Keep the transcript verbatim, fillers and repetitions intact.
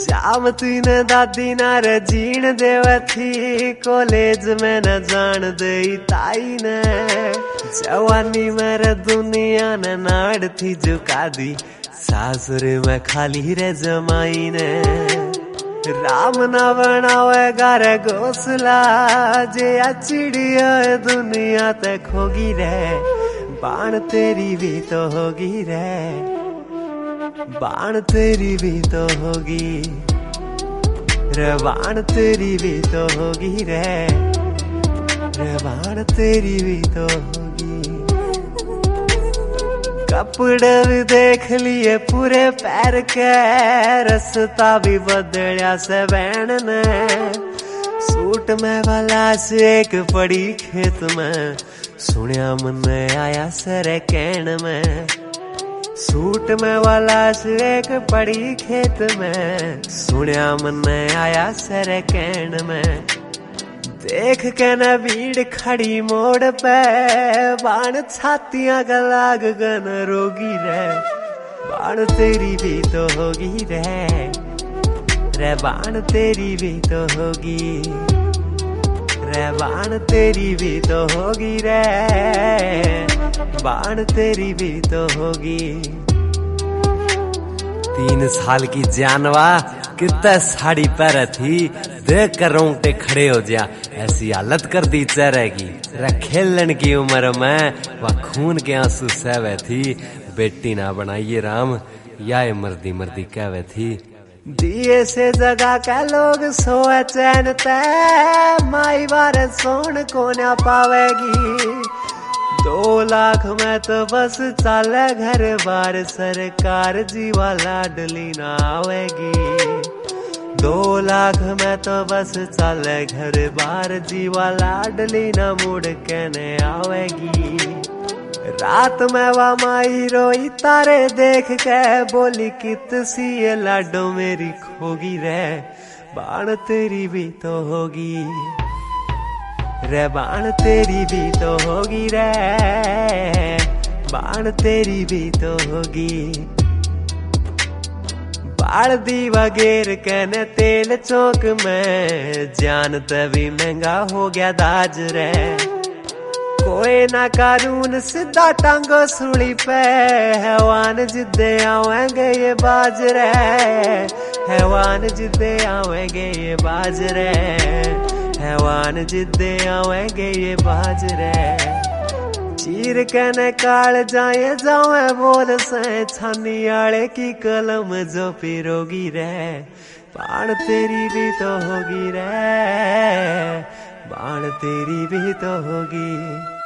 जामती ने दादी ना रे जीण देवे थी, कॉलेज में न जान दे ताई ने। जवानी मेरे दुनिया ने नाड़ थी झुका दी, सासुर में खाली रे जमाई ने। राम ना बनावे गारे घोसला, जे चिड़िया दुनिया ते खोगी रे। बाण तेरी भी तो होगी रे, बाण तेरी भी तो होगी रे, बाण तेरी भी तो होगी रे, रे बाण तेरी भी तो होगी। कपड़े भी देख लिए पूरे पैर के, रस्ता भी बदलिया से बहन ने। सूट में वाला से एक पड़ी खेत में, सुनिया मन आया सरे कहन में। सूट में वाला से एक पड़ी खेत में, सुनिया मन आया सरे कहन में। देख के न भीड़ खड़ी मोड़ पे, बाण छातियां गलाग गन रोगी रे। बाण तेरी भी तो होगी रे, रे बाण तेरी भी तो होगी रे, बाण तेरी भी तो होगी रे, बाण तेरी भी तो होगी। तीन साल की जानवा कितना साड़ी पहरे थी, देख कर रोंगटे खड़े हो जा। ऐसी हालत कर दी चेहरे की, खेलन की उम्र में वह खून के आंसू सहवे थी। बेटी ना बनाइए राम, या मर्दी मर्दी कहवे थी। दिए से जगह का लोग सोए चैन ते, माई बार सोन को ना पावेगी। दो लाख में तो बस चाले घर बार, सरकार जीवा लाडली ना आवेगी। दो लाख में तो बस चाले घर बार, जीवा लाडली ना मुड़ के ने आवेगी। रात में वा माई रोई तारे देख के, बोली कित सी ये लाडो मेरी खोगी रे। बाण तेरी भी तो होगी रे, बाण तेरी भी तो होगी रे, बाण तेरी भी तो होगी। बाल दी वगैर कहने तेल चौक में, जान तभी महंगा हो गया दाज रे। कोई ना कानून सीधा टांगो सुली पे, हैवान जिद्दे आवेंगे ये बाज रे, हैवान जिद्दे आवेंगे ये बाज रे, हैवान जिद्दे आवेंगे ये बाज रे। चीर कहने काल जाए जावे बोल से, छानी आले की कलम जो पिरोगी रे। बाण तेरी भी तो होगी रे, बाण तेरी भी तो होगी।